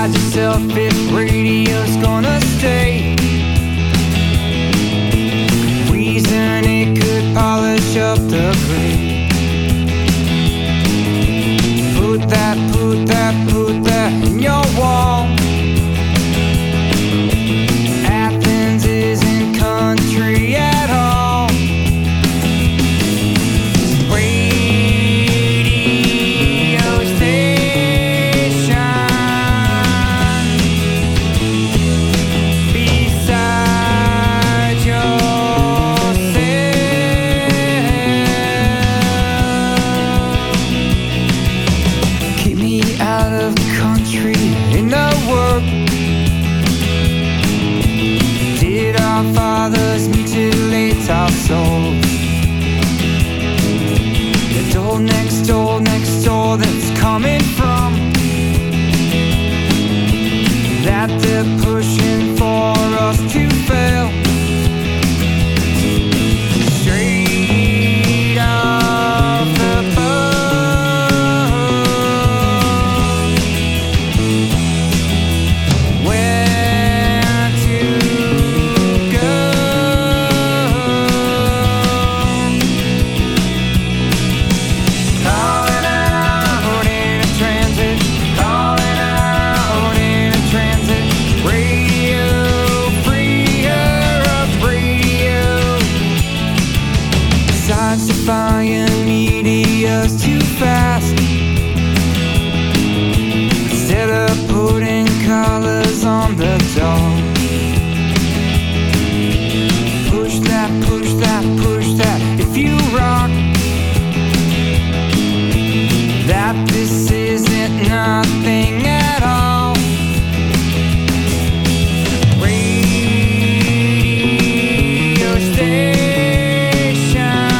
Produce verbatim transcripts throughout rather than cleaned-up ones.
Ask yourself if radio's gonna stay. Reason it could polish up the gray. Put that, put that, put that in your wall. Athens isn't country at all. Radio station beside yourself. Keep me out of the country in the world. Did our fathers mutilate our souls? The door next door, next door that's coming from that they're pushing for us to fail. Straight off the boat. Where to go? Calling out in a transit, calling out in a transit. Radio, free her up, radio. Besides defying media's too fast. Instead of putting colors on the door. Push that, push that, push that. If you rock, that this isn't nothing at all. Radio station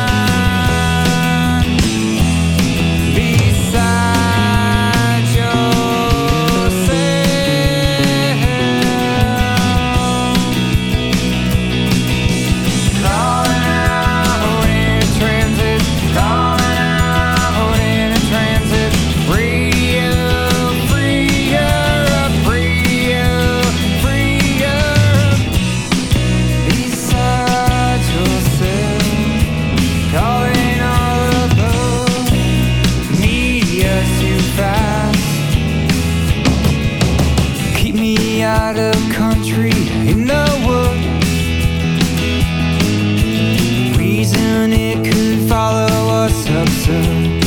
beside yourself. Calling out in a transit, calling out in a transit. Radio, free her up, radio, free her up beside yourself. Calling all of the media too fast. Keep me out of country in the world. Reason it could follow us absurd.